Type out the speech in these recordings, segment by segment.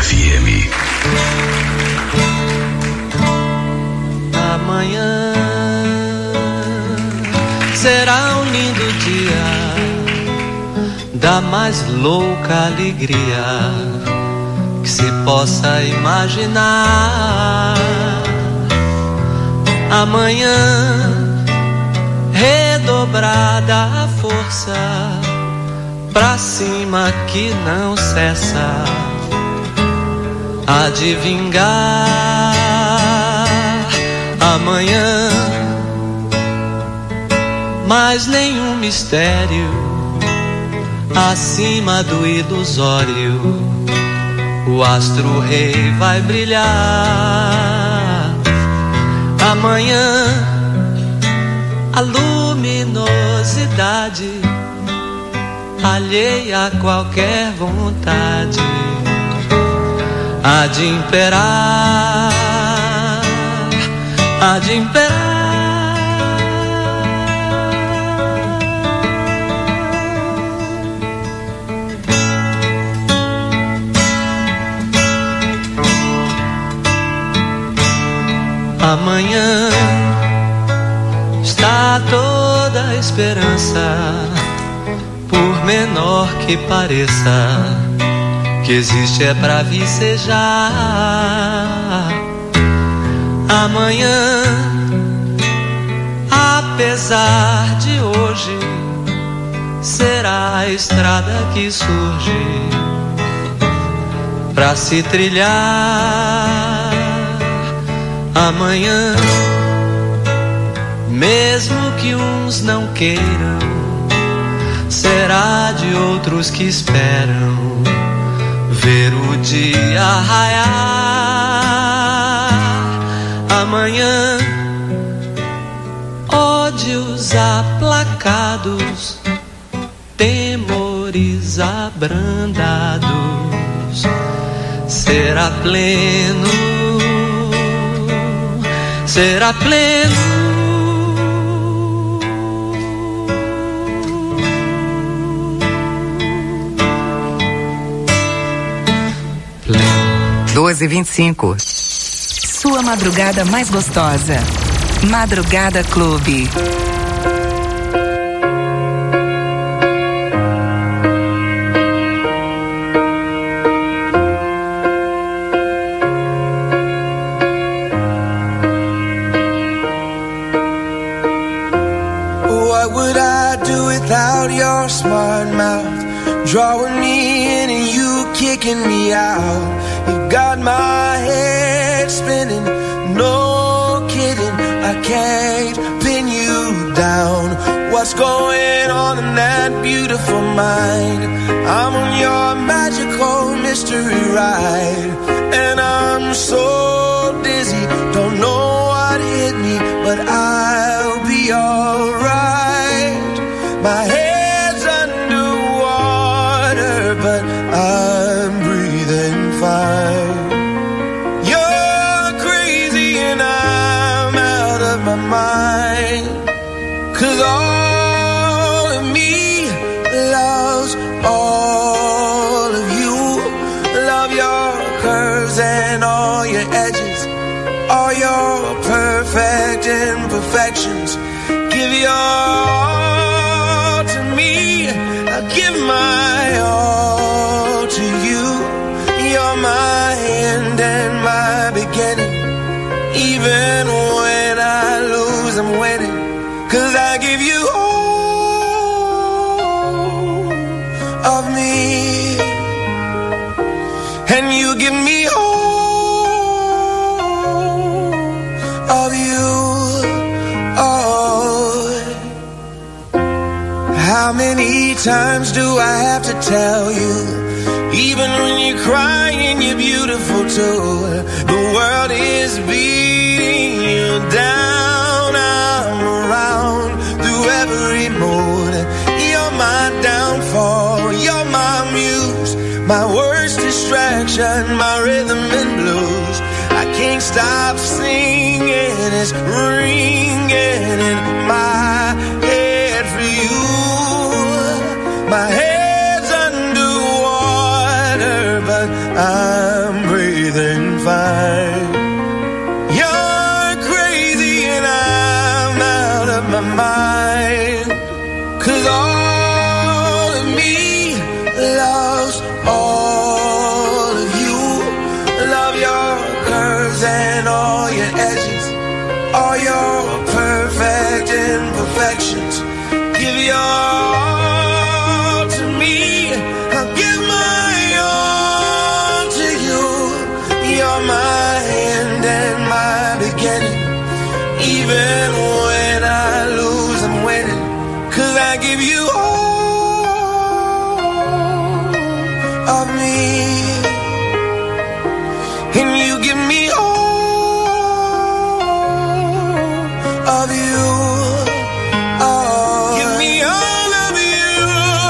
FM. Amanhã será um lindo dia da mais louca alegria que se possa imaginar. Amanhã redobrada a força pra cima que não cessa há de vingar. Amanhã mais nenhum mistério acima do ilusório, o astro rei vai brilhar. Amanhã a luminosidade alheia a qualquer vontade há de imperar, há de imperar. Amanhã está toda a esperança, por menor que pareça, que existe é pra vicejar. Amanhã, apesar de hoje, será a estrada que surge pra se trilhar. Amanhã, mesmo que uns não queiram, será de outros que esperam ver o dia raiar. Amanhã, ódios aplacados, temores abrandados, será pleno, será pleno. 12h25. Sua madrugada mais gostosa. Madrugada Clube. What would I do without your smart mouth? Drawing me in and you kicking me out. You got my head spinning, no kidding, I can't pin you down. What's going on in that beautiful mind? I'm on your magical mystery ride, and I'm so dizzy, don't know what hit me, but I'll be alright. My head's underwater, but I'm breathing fine. You're crazy and I'm out of my mind, 'cause all of me loves all of you. Love your curves and all your edges, all your perfect imperfections. Give your all to me, I give my all to you. You're my end and my beginning. Even when I lose, I'm winning, 'cause I give you all of me, and you give me all of you. Oh, how many times do I have to tell you? Even when you're crying, you're beautiful too. The world is beating you down. I'm around through every mood. You're my downfall, you're my muse, my worst distraction, my rhythm and blues. I can't stop singing, it's ringing in my head for you. My head's underwater, but I'm all of you. Love your curves and all your edges, all your perfect imperfections. Give your all to me, I'll give my all to you. You're my end and my beginning. Even when I lose, I'm winning. 'Cause I give you all of me, and you give me all of you. Give me all of you.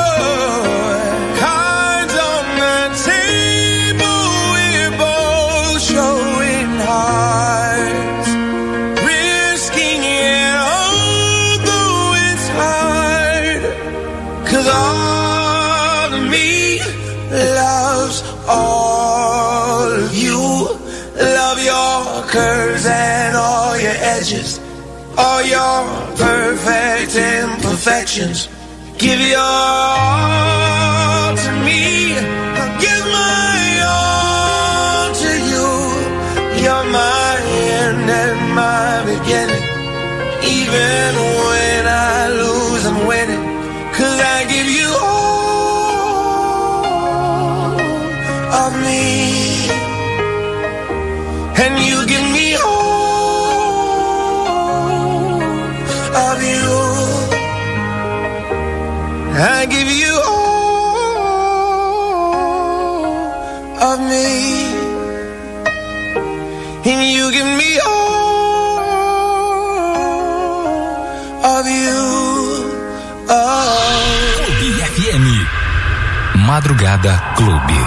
Cards on the table, we're both showing hearts, risking it although it's hard. 'Cause all of me loves all of you. Love your curves and all your edges, all your perfect imperfections. Give your all to me, I'll give my all to you. You're my end and my beginning. Even when I lose, I'm winning. 'Cause I give you all of me, and you give me all of you. I give you all of me, and you give me all of you. Clube FM. Madrugada Clube.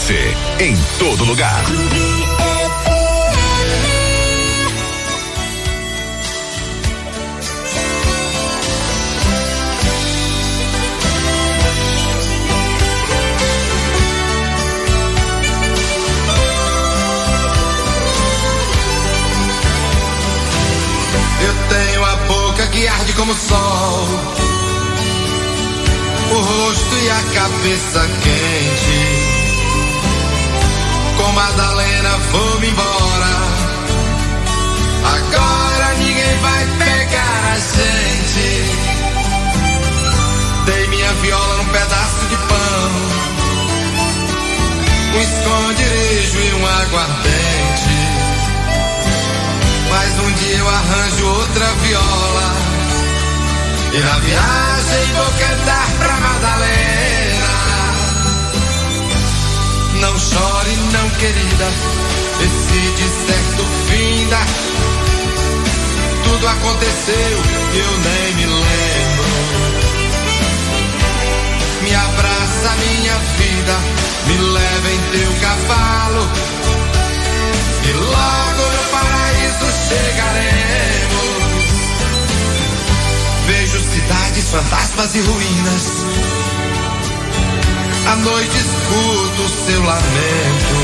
você, em todo lugar. Eu tenho a boca que arde como o sol, o rosto e a cabeça quente. Com Madalena vou-me embora, agora ninguém vai pegar a gente. Dei minha viola num pedaço de pão, um esconderijo e um aguardente. Mas um dia eu arranjo outra viola e na viagem vou cantar pra Madalena. Não chore não, querida, esse deserto finda. Tudo aconteceu e eu nem me lembro. Me abraça minha vida, me leva em teu cavalo e logo no paraíso chegaremos. Vejo cidades, fantasmas e ruínas, à noite escuto o seu lamento.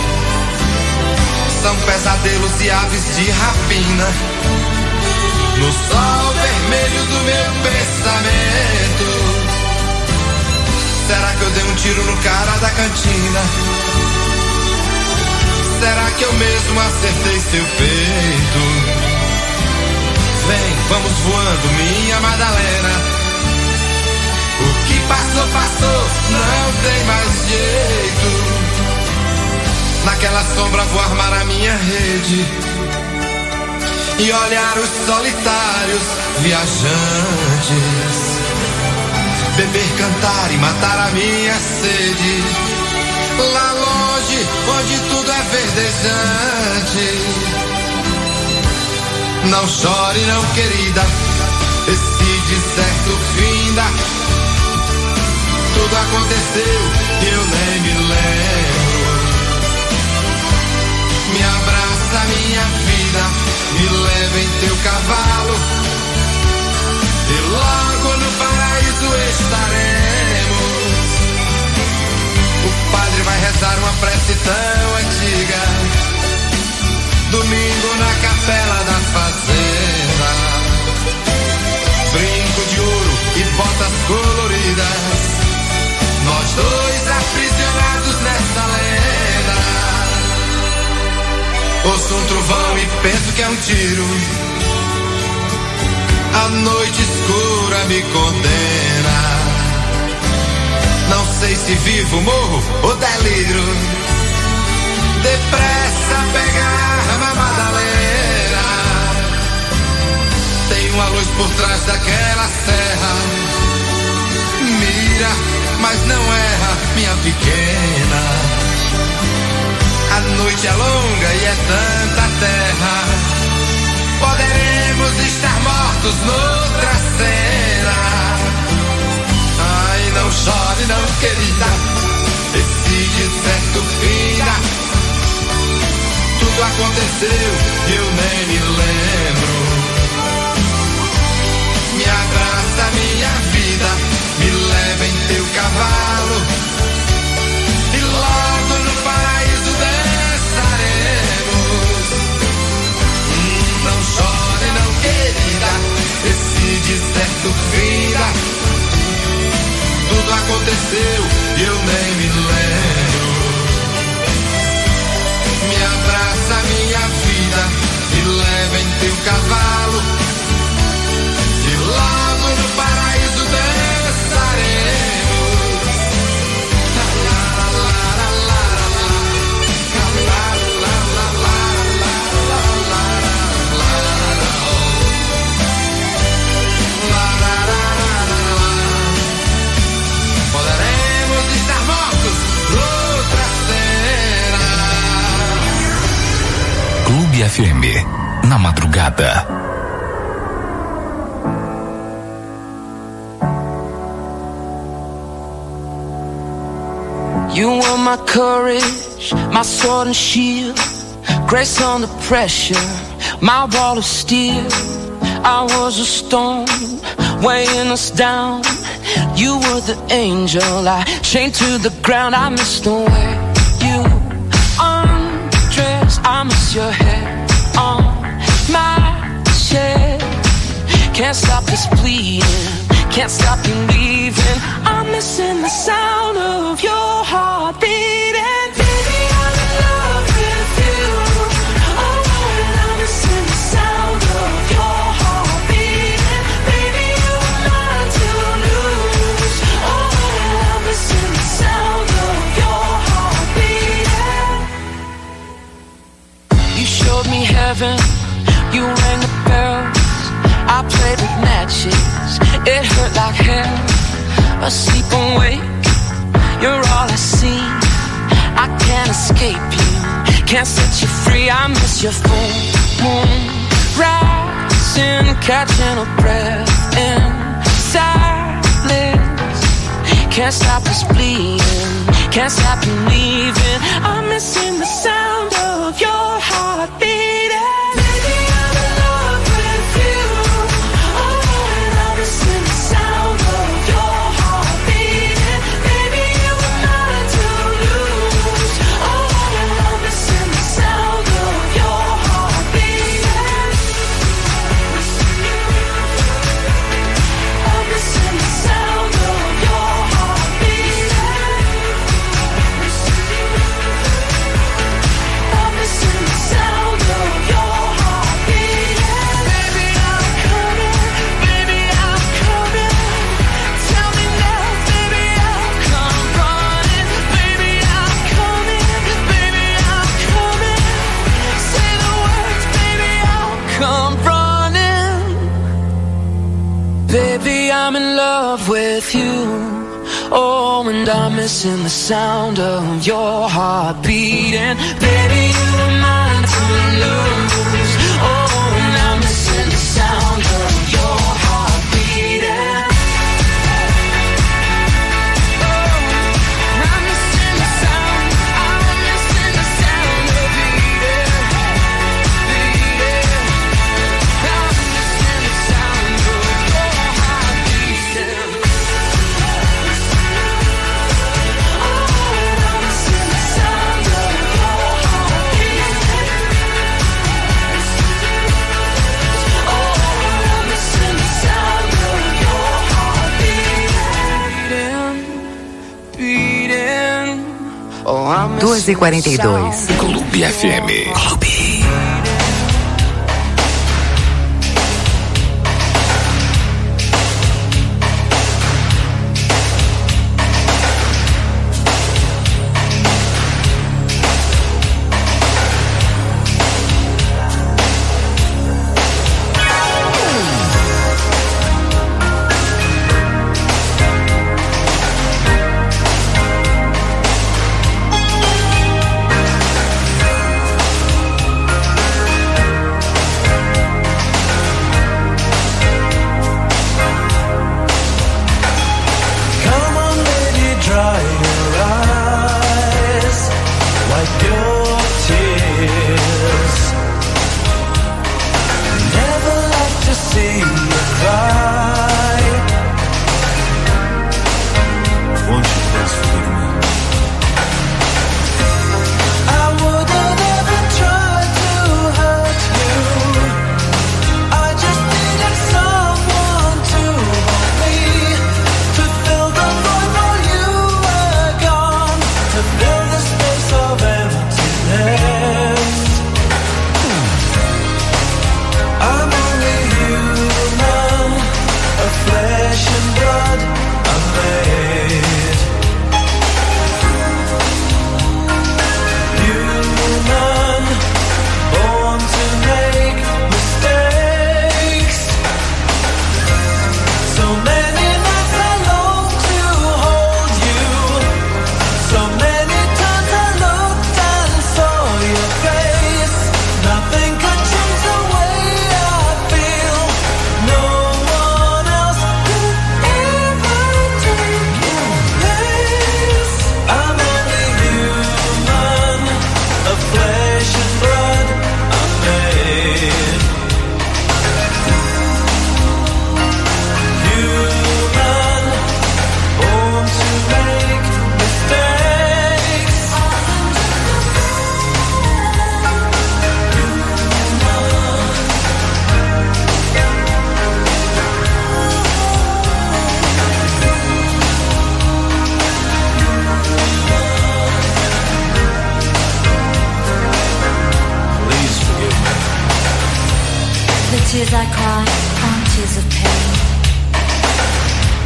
São pesadelos e aves de rapina no sol vermelho do meu pensamento. Será que eu dei um tiro no cara da cantina? Será que eu mesmo acertei seu peito? Vem, vamos voando, minha Madalena. O que passou, passou, não tem mais jeito. Naquela sombra vou armar a minha rede e olhar os solitários viajantes, beber, cantar e matar a minha sede. Lá longe, onde tudo é verdejante. Não chore não, querida, esse deserto finda. Tudo aconteceu e eu nem me lembro. Me abraça minha vida, me leva em teu cavalo e logo no paraíso estaremos. O padre vai rezar uma prece tão antiga, domingo na capela da fazenda. Brinco de ouro e botas coloridas, nós dois aprisionados nessa lenda. Ouço um trovão e penso que é um tiro, a noite escura me condena. Não sei se vivo, morro ou deliro. Depressa pegar a Madalena. Tem uma luz por trás daquela serra. Mira, mas não erra, minha pequena. A noite é longa e é tanta terra. Poderemos estar mortos noutra cena. Ai, não chore não, querida, esse deserto finda. Tudo aconteceu e eu nem me lembro. Me abraça minha vida, me leva em teu cavalo e logo no paraíso dançaremos. Não chore não, querida, esse deserto finda. Tudo aconteceu e eu nem me lembro. Me abraça minha vida, me leva em teu cavalo e logo no paraíso dançaremos. Poderemos estar mortos noutra cena. Clube FM, na madrugada. You were my courage, my sword and shield, grace under pressure, my wall of steel. I was a stone weighing us down. You were the angel I chained to the ground. I miss the way you undress. I miss your hair on my chest. Can't stop this bleeding, can't stop you leaving. I'm missing the sound of your heart beating. Baby, I'm in love with you. Oh, and I'm missing the sound of your heart beating. Baby, you were mine to lose. Oh, and I'm missing the sound of your heart beating. You showed me heaven, you rang the bells. I played with matches, it hurt like hell. Asleep and wake, you're all I see. I can't escape you, can't set you free. I miss your full moon rising, catching a breath in silence. Can't stop this bleeding, can't stop you leaving. I'm missing the sound of your heart beating. I'm in love with you. Oh, and I'm missing the sound of your heart beating. Baby, you were mine to lose. Oh, and I'm missing the sound of your heart beating. Oh, 2h42. Clube FM. Clube.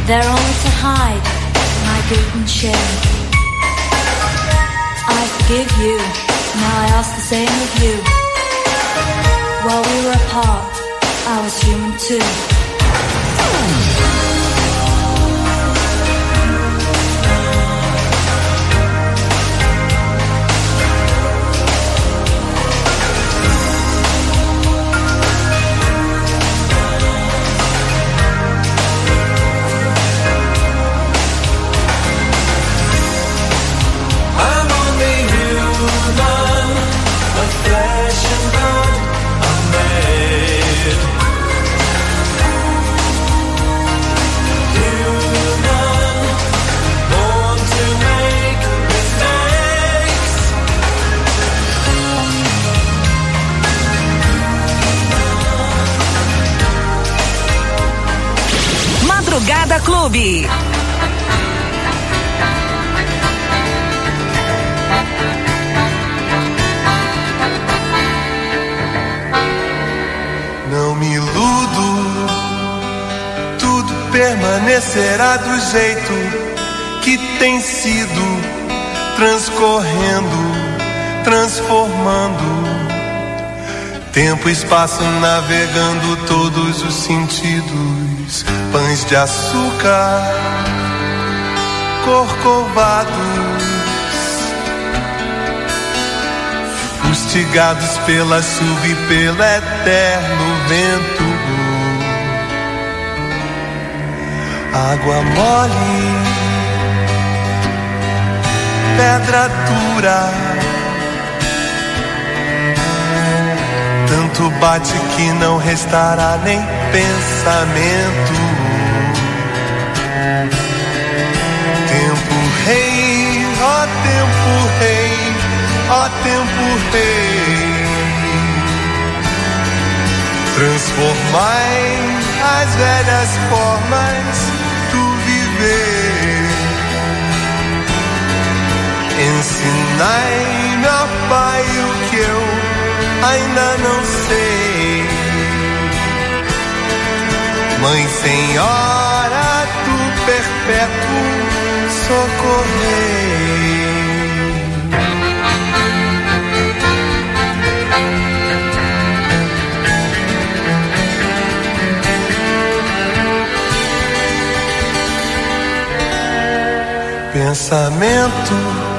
They're only to hide my guilt and shame. I forgive you, now I ask the same of you. While we were apart, I was human too. Madrugada Clube. Não me iludo, tudo permanecerá do jeito que tem sido, transcorrendo, transformando. Tempo e espaço navegando todos os sentidos. Pães de açúcar, corcovados, fustigados pela chuva e pelo eterno vento. Água mole, pedra dura, tanto bate que não restará nem pensamento. Tempo rei, ó tempo rei, ó tempo rei, transformai as velhas formas do viver. Ensinai-me, ó Pai, o que eu ainda não sei. Mãe Senhora do Perpétuo socorrei. Pensamento,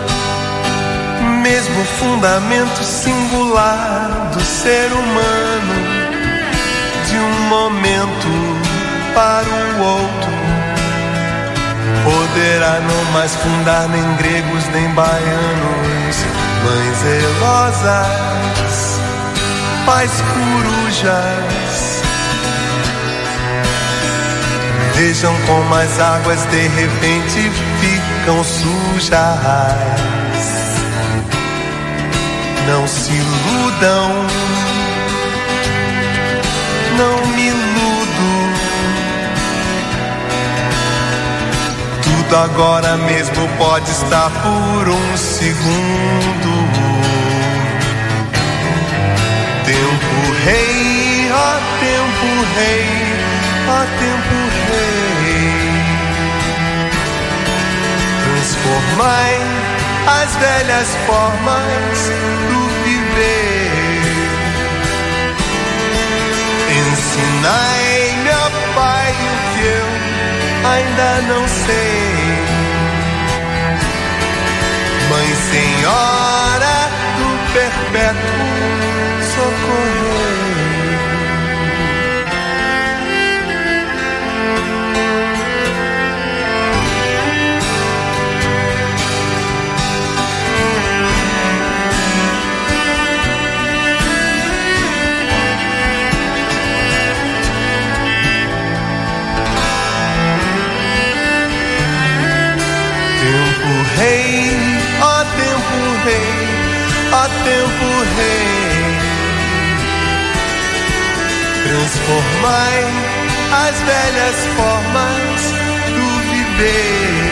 mesmo fundamento singular do ser humano, de um momento para o outro, poderá não mais fundar nem gregos nem baianos. Mães zelosas, pais corujas, vejam como as águas de repente ficam sujas. Não se iludam, não me iludo, tudo agora mesmo pode estar por um segundo. Tempo rei, ó tempo rei, ó tempo rei, transformai as velhas formas do viver. Ensinai-me, ó Pai, o que eu ainda não sei. Mãe Senhora do Perpétuo socorrei. Rei, ó tempo rei, ó tempo rei, transformai as velhas formas do viver.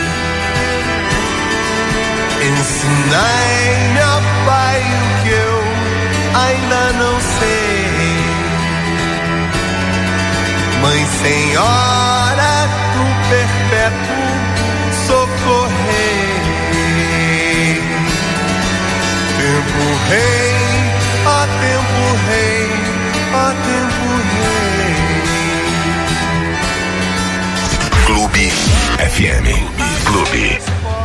Ensinai-me, ó Pai, o que eu ainda não sei. Mãe Senhora do prometo socorrer. Tempo rei, ó tempo rei, ó tempo rei. Clube FM. Clube.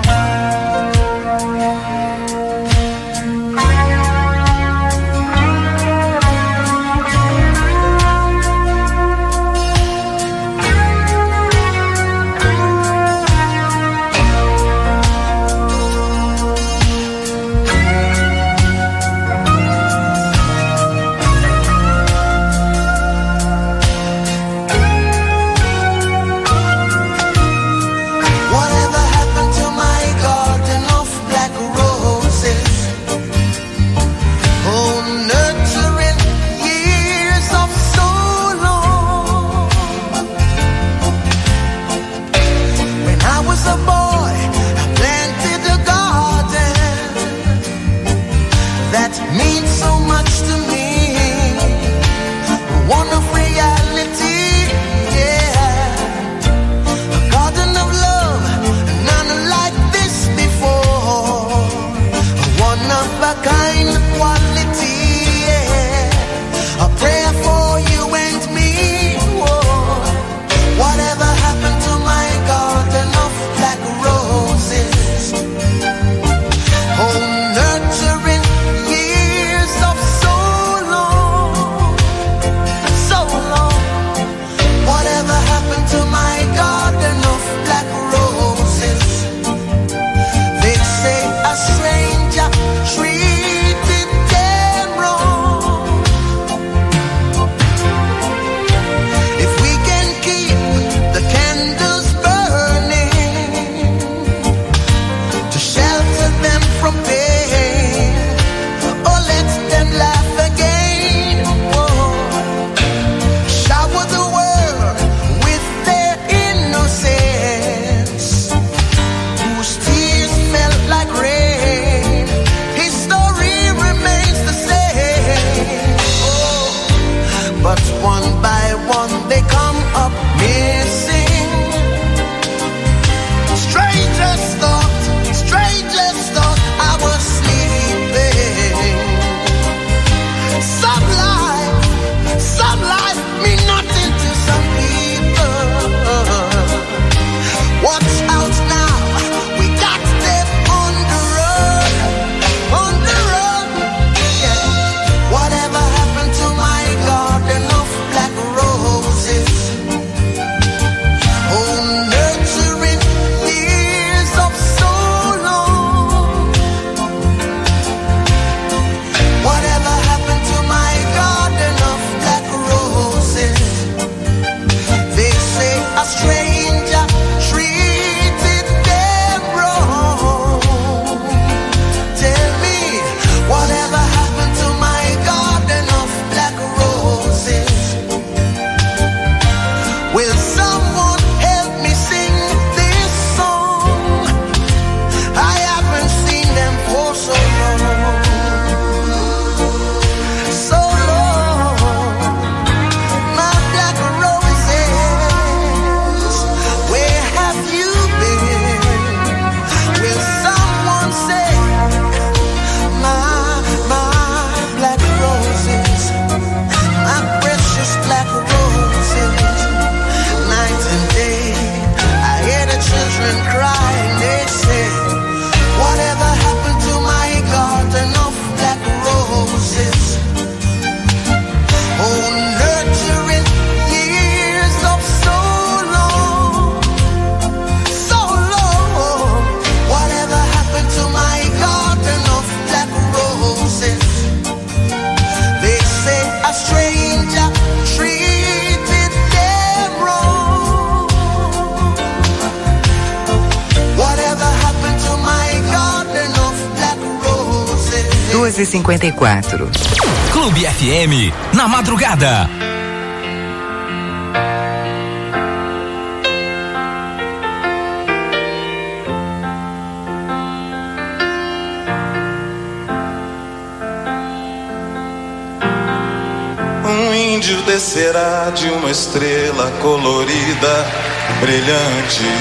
e 54. Clube FM, na madrugada. Um índio descerá de uma estrela colorida brilhante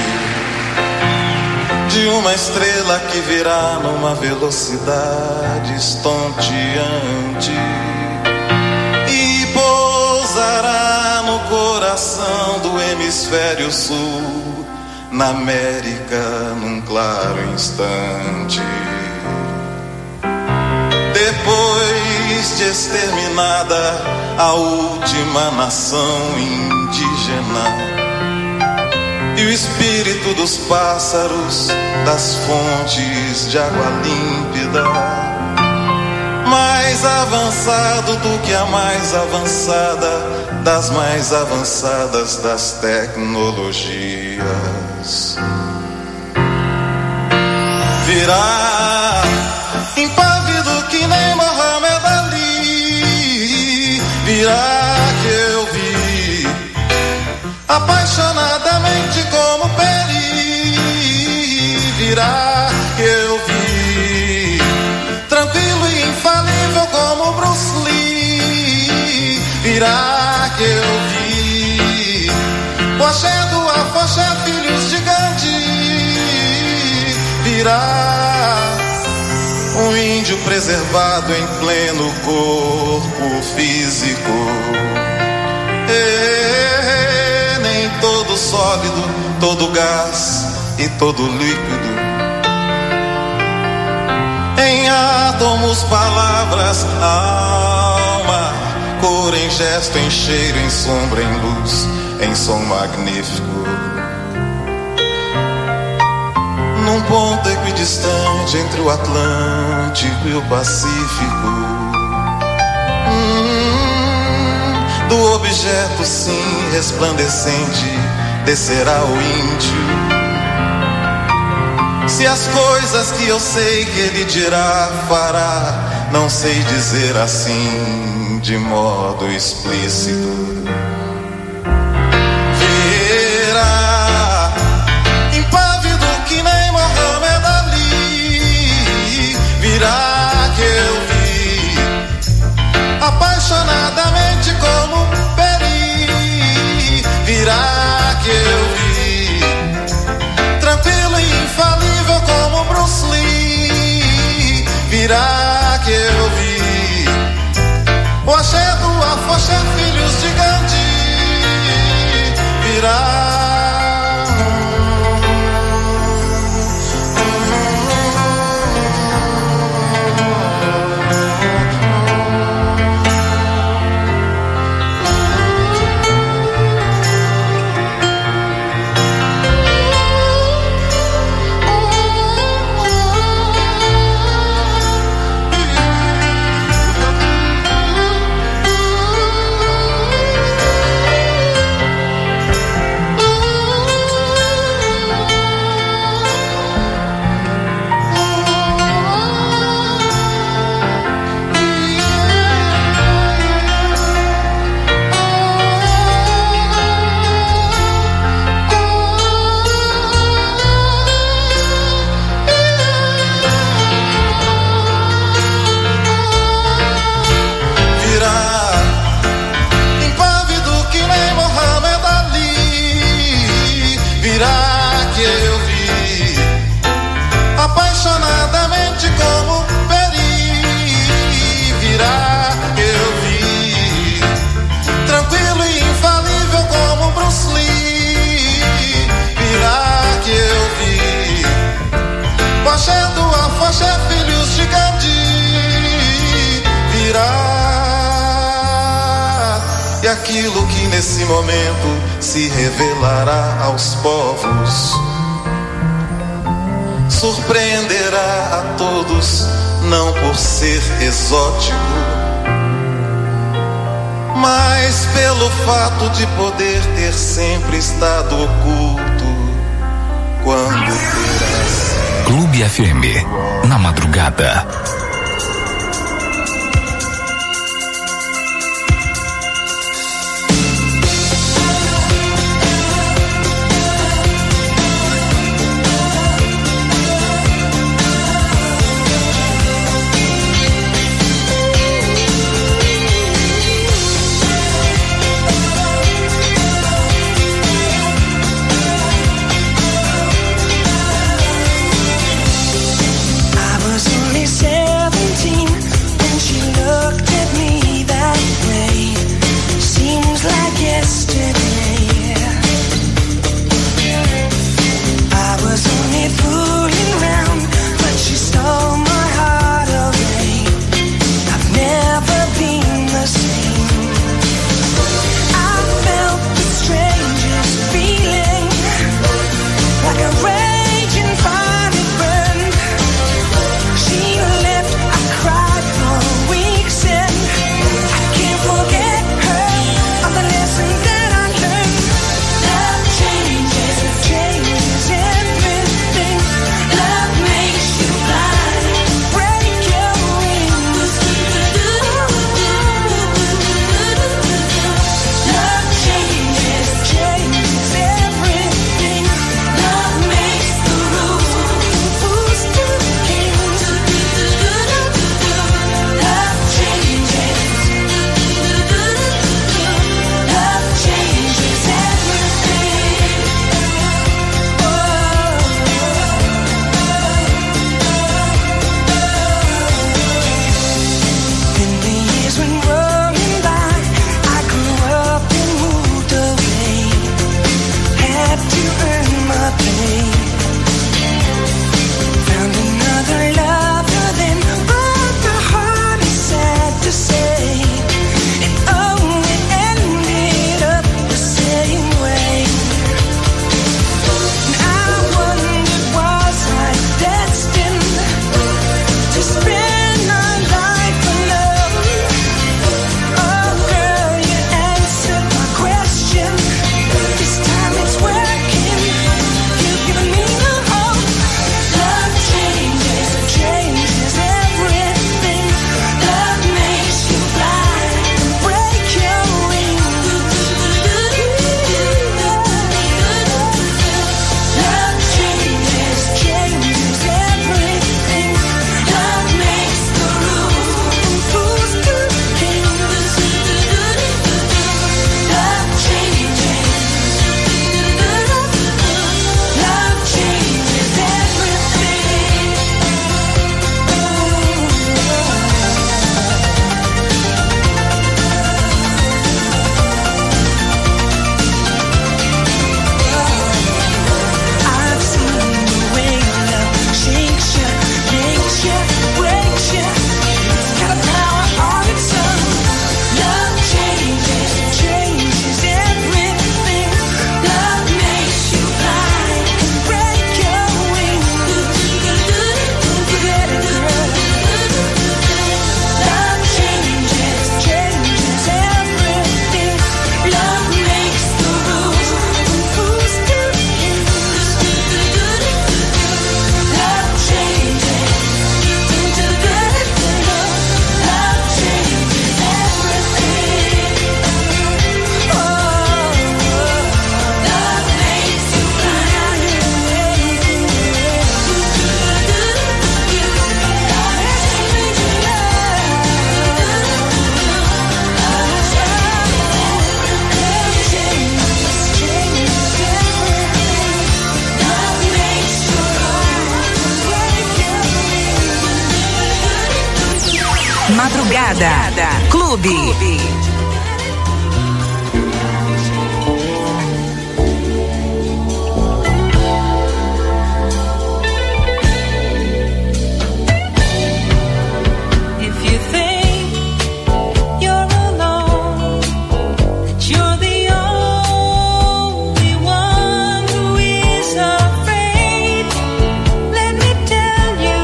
de uma estrela que virá numa velocidade estonteante e pousará no coração do hemisfério sul, na América, num claro instante. Depois de exterminada a última nação indígena e o espírito dos pássaros das fontes de água límpida, mais avançado do que a mais avançada das mais avançadas das tecnologias, virá impávido que nem Mohamed Ali, virá que eu vi apaixonadamente como Peri, virá que eu vi tranquilo e infalível como Bruce Lee, virá que eu vi o axé do Afoxé, filhos de Gandhi, virá um índio preservado em pleno corpo físico. Nem todo sólido, todo gás e todo líquido. Em átomos, palavras, alma, cor em gesto, em cheiro, em sombra, em luz, em som magnífico. Num ponto equidistante entre o Atlântico e o Pacífico, do objeto sim resplandecente descerá o índio. Se as coisas que eu sei que ele dirá, fará, não sei dizer assim de modo explícito. Virá que eu vi apaixonadamente como Peri, virá que eu vi tranquilo e infalível como Bruce Lee, virá que eu vi o axé do Afoxé, filhos de Gandhi, virá. Apaixonadamente como Peri, virá que eu vi tranquilo e infalível como Bruce Lee, virá que eu vi o axé do Afoxé, filhos de Gandhi, virá. E aquilo que nesse momento se revelará aos povos surpreenderá a todos, não por ser exótico, mas pelo fato de poder ter sempre estado oculto quando terás. Clube FM, na madrugada. Madrugada. Clube.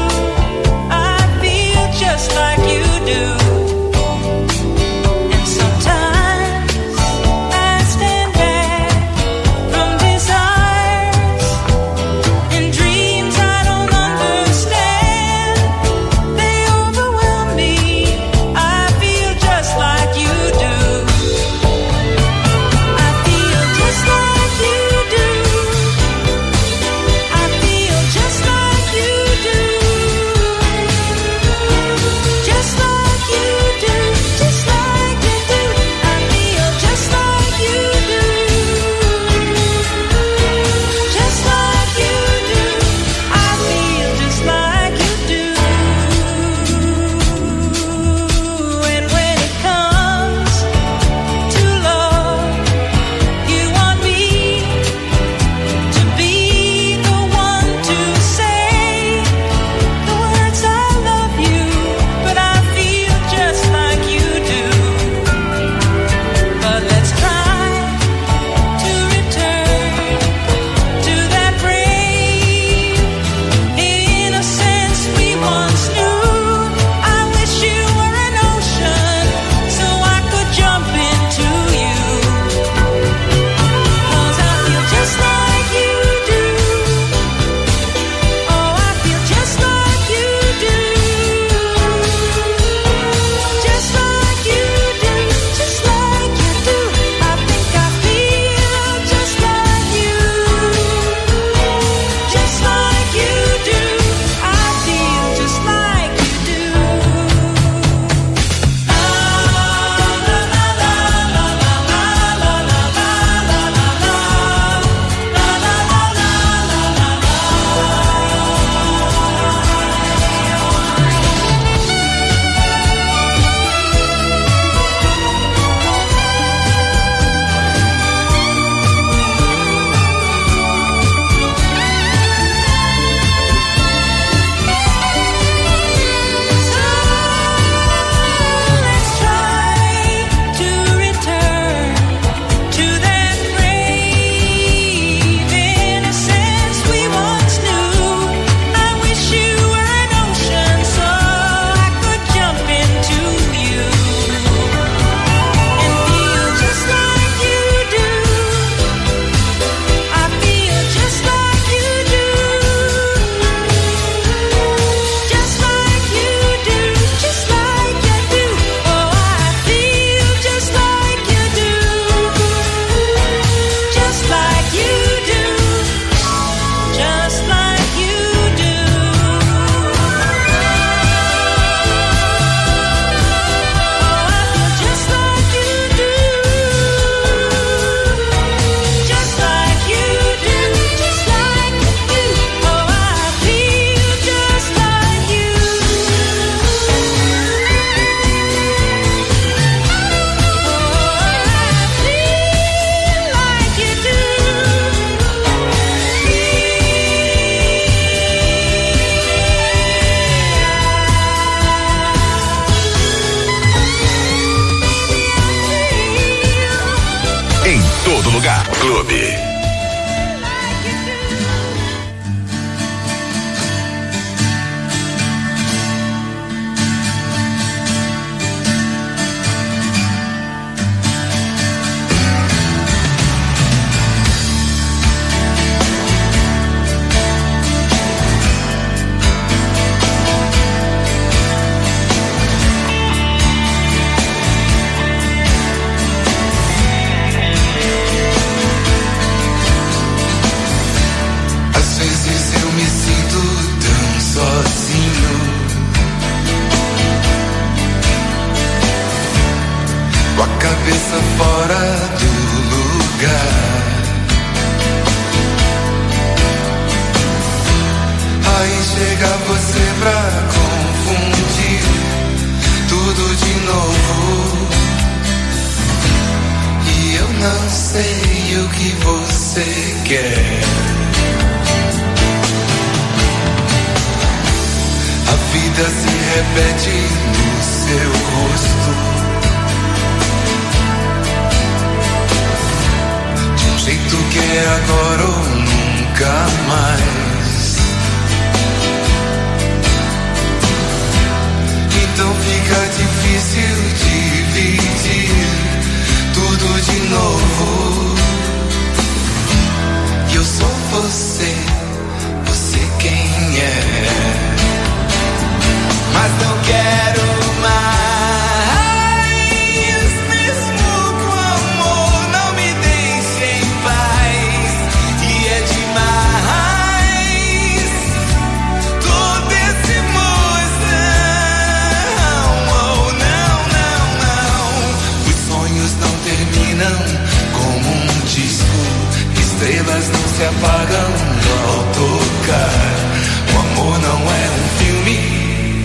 Just like you do, and some o que você quer. A vida se repete no seu rosto, de um jeito que é agora ou nunca mais. Então fica difícil dividir tudo de novo. E eu sou você, você quem é. Mas não quero mais, mesmo que o amor não me deixe em paz. E é demais todo esse emoção. Oh, não, não, não. Os sonhos não terminam como um disco. Estrelas não se apagam ao tocar. O amor não é um filme.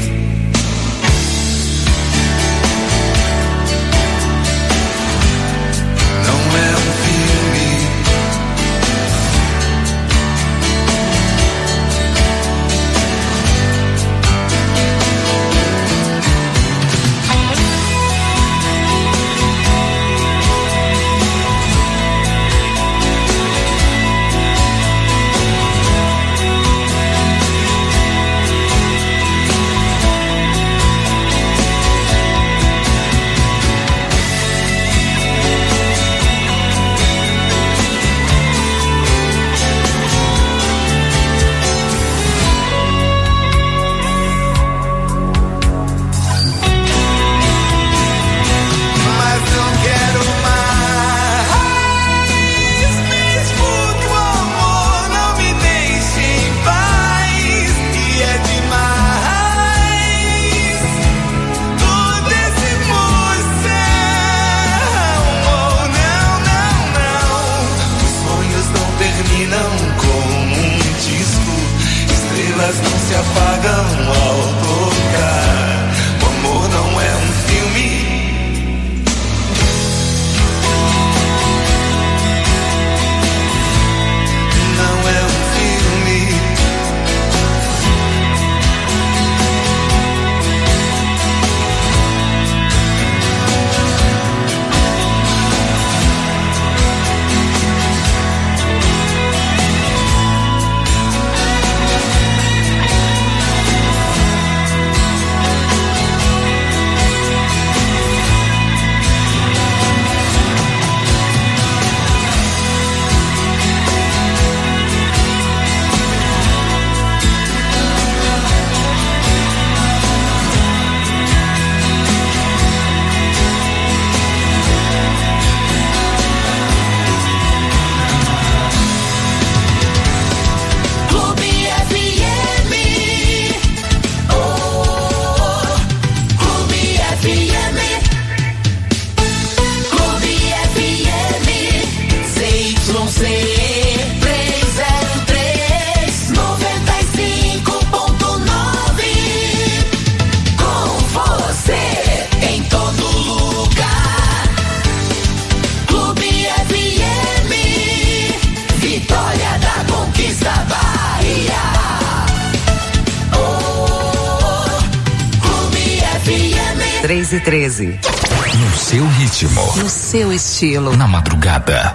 e 13. No seu ritmo. No seu estilo. Na madrugada.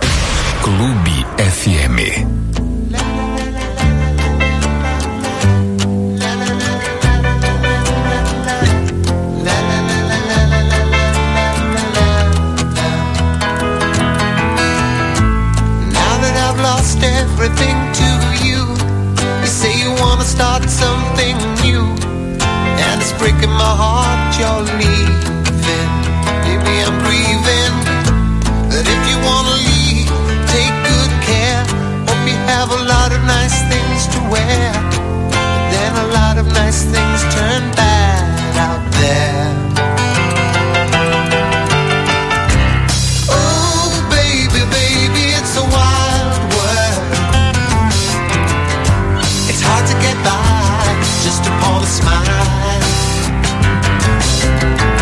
Clube FM. Everything to you. You say you wanna start something new, and it's breaking my heart you're leaving. Maybe I'm grieving that if you wanna leave, take good care. Hope you have a lot of nice things to wear, but then a lot of nice things turn bad out there. Oh baby, baby, it's a wild world. Hard to get by just upon a smile.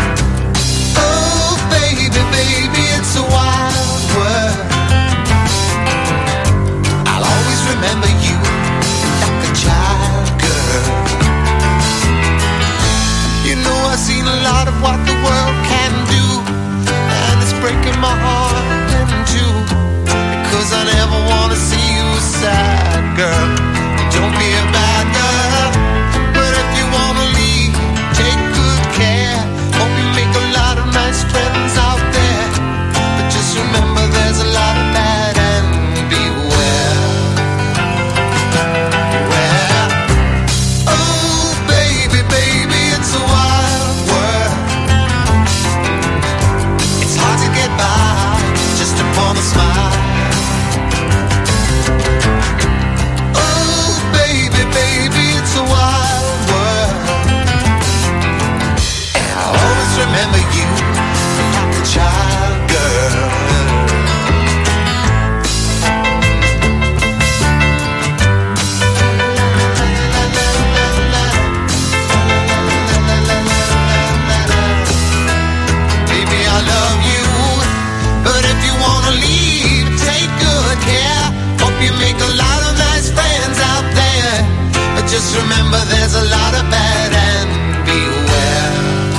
remember there's a lot of bad and beware.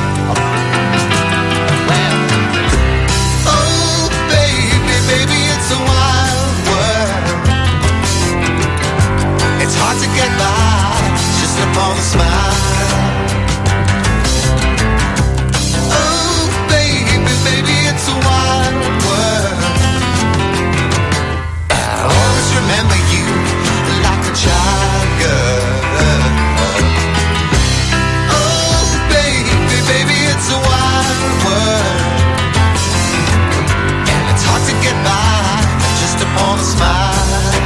Oh baby, baby, it's a wild world. It's hard to get by just upon a smile. Oh baby, baby, it's a wild world. I'll always remember you like a child girl. Oh baby, baby, it's a wild world. And it's hard to get by just upon a smile.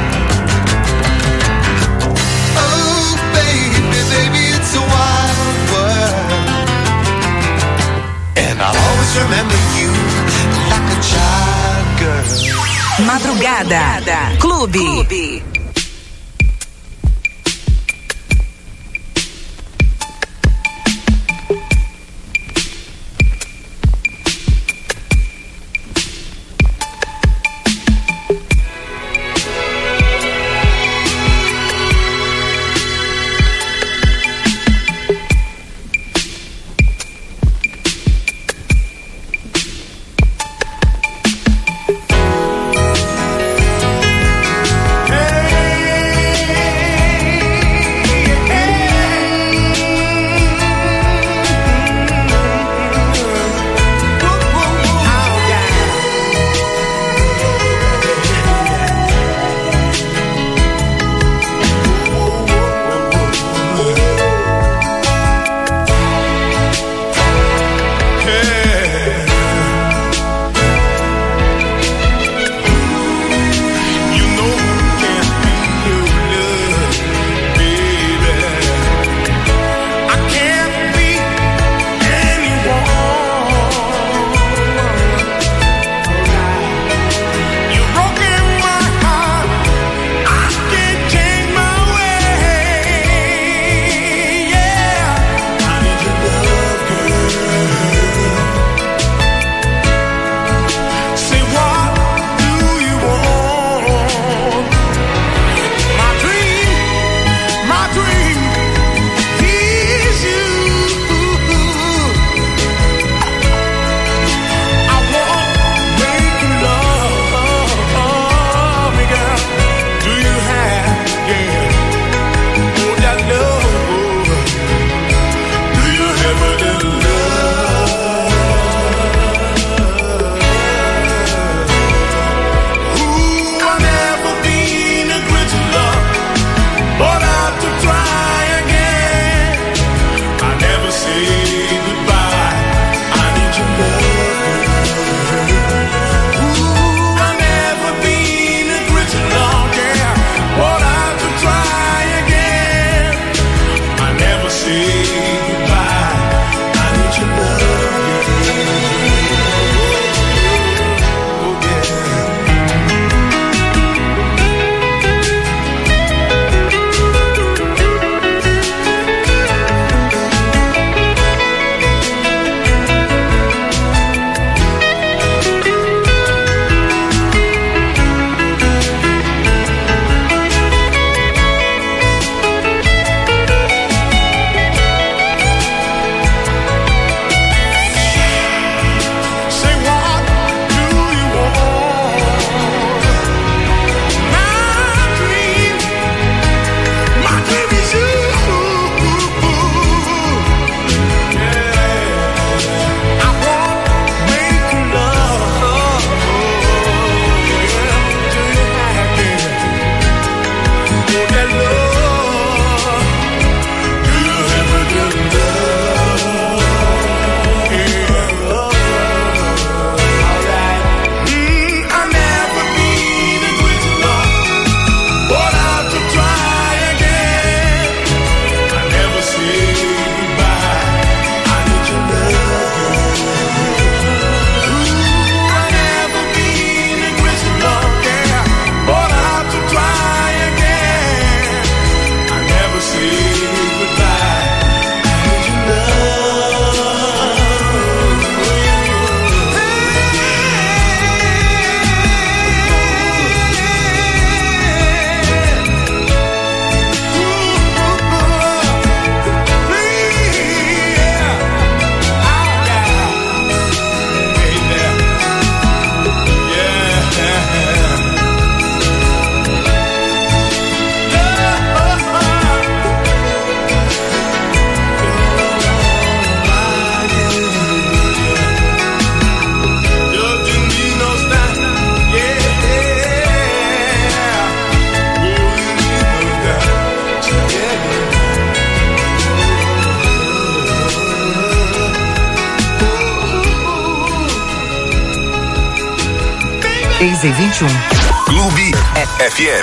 Oh baby, baby, it's a wild world. And I'll always remember you like a child girl. Madrugada. Clube. Hey! 6h21. Clube FM.